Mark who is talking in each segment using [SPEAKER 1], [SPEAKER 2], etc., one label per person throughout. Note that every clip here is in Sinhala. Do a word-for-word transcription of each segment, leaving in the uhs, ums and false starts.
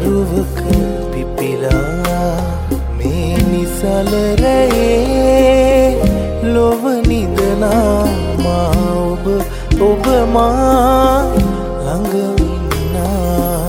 [SPEAKER 1] තරුවක පිපිලා මේ නිසල රැයේ ලොව නිදනා මා ඔබ ඔබ මා ළඟ ඉන්නා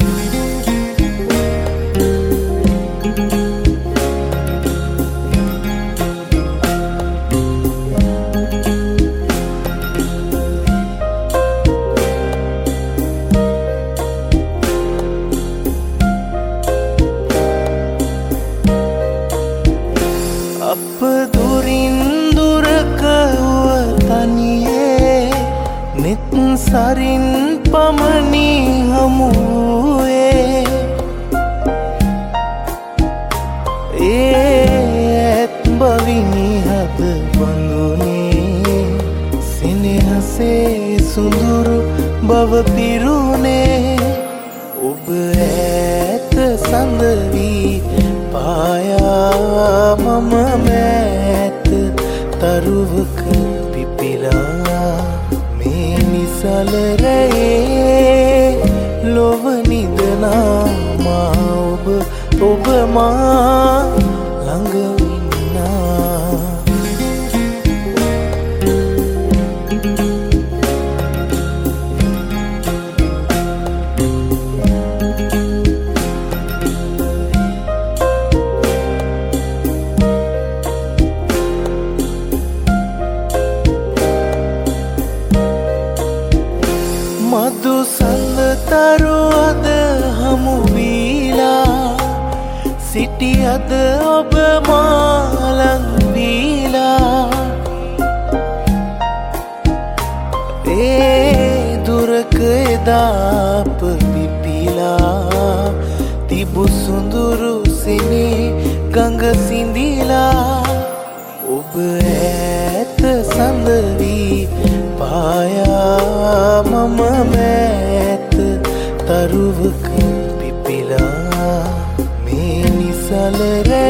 [SPEAKER 1] අප දුරින් දුරක වූ තනියේ නිත් සරින් පමණි හමුවේ ඒත් බවිනි හද බඳුනේ සෙනෙහසේ සුඳුරු බව පිරුණේ ඔබ ඈත සඳ වී පායා මම මෑත තරුවක පිපිලා මේ නිසල රැයේ ලොව නිදනා මා ඔබ ඔබ මා ළඟ ඉන්නා මధు සඳ තරුවද හමු වීලා සිටියද ඔබ මාලං වීලා ඒ දුරක එදාප පිපිලා තිබු සුඳුරු සිනේ ගඟ සිඳිලා ඔබ ඈත සඳ වී පායා මම මෑත තරුවක පිපිලා මේ නිසල රැ